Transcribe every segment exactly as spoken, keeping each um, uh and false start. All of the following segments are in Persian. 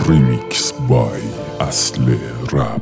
ریمیکس بای اصل رپ.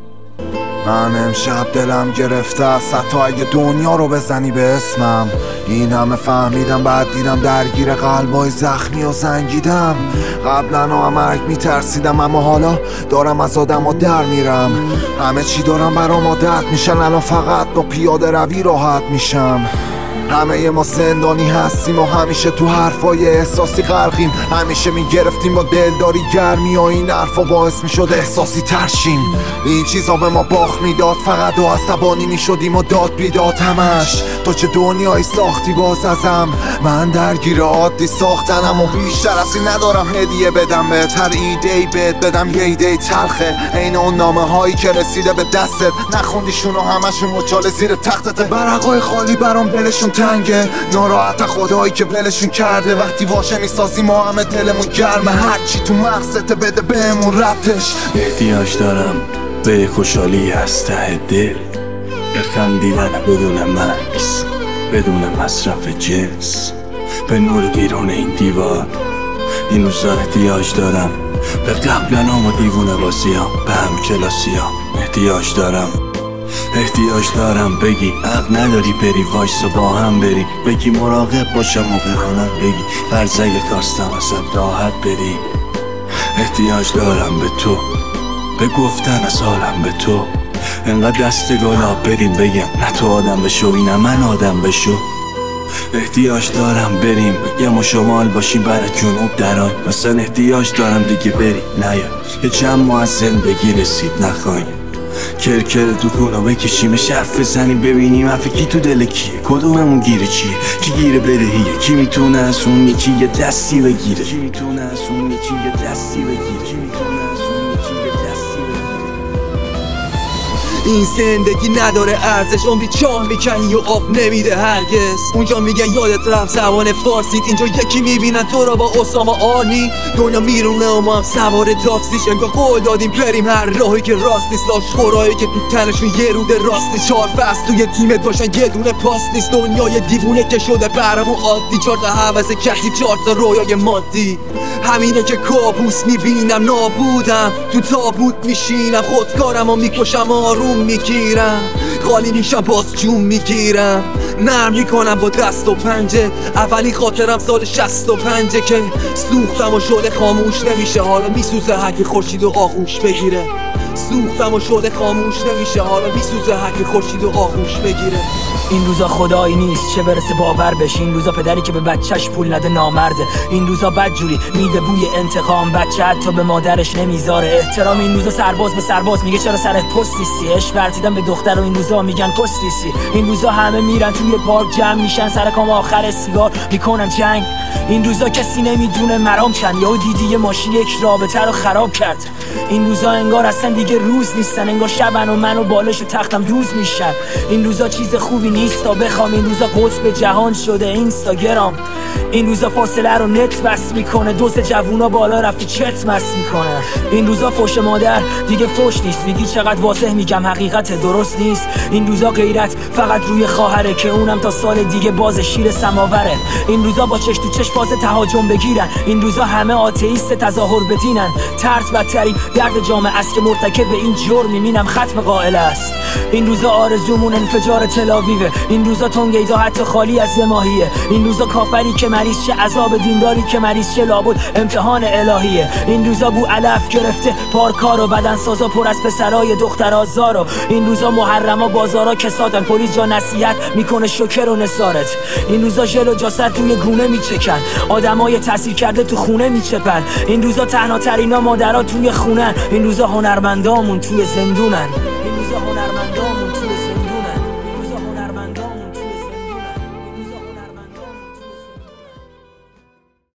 من امشب دلم گرفته است حتی اگه دنیا رو بزنی به اسمم. این همه فهمیدم بعد دیدم درگیر قلبای زخمی و زنگیدم. قبلا هم مرگ میترسیدم اما حالا دارم از آدم ها در میرم. همه چی دارم برام عادت میشن، الان فقط با پیاده روی راحت میشم. همه ما زندانی هستیم و همیشه تو حرفای احساسی غرقیم. همیشه میگرفتیم با دلداری گرمی و این حرفا باعث میشد احساسی ترشیم. این چیزا به ما باخت میداد، فقط و عصبانی میشدیم و داد بیداد همش. تو چه دنیایی ساختی باز ازم، من درگیر عادی ساختنم و بیشتر از این ندارم هدیه بدم بهت. هر ایده‌ای بهت بدم یه ایده تلخه، عین اون نامه هایی که رسیده به دستت نخوندیشون و همشون مچاله زیر تختت. برقای خالی برام دلشون تنگه، ناراحت خدایی که ولشون کرده. وقتی واشه میسازی ما همه دلمون گرمه، هرچی تو مغزت بده بهمون ربطش. احتیاج دارم به خوشحالی از ته دل، به خندیدن بدون مکس، بدون مصرف جنس، به نور بیرون این دیوار. این روزا احتیاج دارم به قبلنام و دیوونه بازیام، به هم کلاسیام. احتیاج دارم احتیاج دارم بگی حق نداری بری، وایس با هم بری، بگی مراقب باشم و بهانم بگی فرض اگه خواستم ازم راحت بری. احتیاج دارم به تو، به گفتن از حالم به تو. انقدر دست گلاب بریم بگم نه تو آدم بشو نه من آدم بشو. احتیاج دارم بریم بگم و شمال باشیم برای جنوب درای. مثلا احتیاج دارم دیگه بری نیا یه جمع از زندگی رسید نخواهیم کرکر تو کنو بکشیم، شرف بزنیم ببینیم افکی تو دل کیه، کدوممون گیره چیه، کی گیره بدهیه، کی میتونه از اون یکی یه دستی بگیره، کی میتونه از اون یکی یه دستی بگیره، کی میتونه از اون یکی یه دستی بگیره. این زندگی نداره ارزش، عمری چاه میکنی و آب نمیده هرگز. اونجا میگن یادت رفت زبان فارسیت، اینجا یکی میبینن تو را با اسامه آرمی. دنیا میرونه و ما هم سوار تاکسیش، انگار قول دادیم بریم هر راهی که راست نیست. لاشخورایی که تو تنشون یه روده راستی، چهار فصل توی تیمت باشن یه دونه پاس نیست. دنیای دیوونه که شده برامون عادی، چهار تا حوض کسی چهار تا رویای مادی. همینه که کابوس میبینم نابودم، تو تابوت میشینم خودکارم و میکشم آروم میگیرم، خالی میشم باز جون میگیرم، نرم میکنم با دست و پنجه. اولی خاطرم سال شصت و پنجه که سوختم و شده خاموش نمیشه، حالا میسوزه هرکی خورشید و آغوش بگیره. سوختم و شده خاموش نمیشه، حالا میسوزه هرکی خورشید و آغوش بگیره. این روزا خدایی نیست چه برسه باور بشه، این روزا پدری که به بچهش پول نده نامرده. این روزا بدجوری میده بوی انتقام، بچه حتی به مادرش نمیذاره احترام. این روزا سرباز به سرباز میگه چرا سرت پست نیستی، عشق ورزیدن به دختر و این روزا میگن پست نیستی. این روزا همه میرن توی پارک جمع میشن، سر کام آخر سیگار میکنن جنگ. این روزا کسی نمیدونه مرام چند، یا دیدی یه ماشین یک رابطه رو خراب کرد. این روزا انگار اصلا دیگه روز نیستن، انگار شبن و من و بالش و تختم دوز میشن. این روزا چیز خوبی نیست تا بخوام، این روزا قطب جهان شده اینستاگرام. این روزا فاصله رو نت بس میکنه، دوست جوونا بالا رفتی چت مس میکنه. این روزا فوش مادر دیگه فوش نیست، میگی چقدر واضح میگم حقیقت درست نیست. این روزا غیرت فقط روی خواهره که اونم تا سال دیگه باز شیر سماوره. این روزا با چش تو چش باز تهاجم بگیرن، این روزا همه آتئیست تظاهر بدینن. ترس بدترین درد جامعه است که مرتکب به این جرم میبینم ختم قائل است. این روزا آرزومون انفجار تلاویوه، این روزا تنگیدا حتی خالی از یه ماهیه. این روزا کافری که مریض شه، عذاب دینداری که مریض شه، لابد امتحان الهیه. این روزا بو علف گرفته پارکا رو، بدن سازا پر از پسرای دخترازارو. این روزا محرما بازارا کسادن، پلیس جا نصیحت میکنه شوکر و نثارت. این روزا ژل و جاسد توی گونه میچکن، آدمای تحصیل کرده تو خونه میچپن. این روزا تنها ترینا مادرها توی خونن، این روزا هنرمندامون توی زندونن.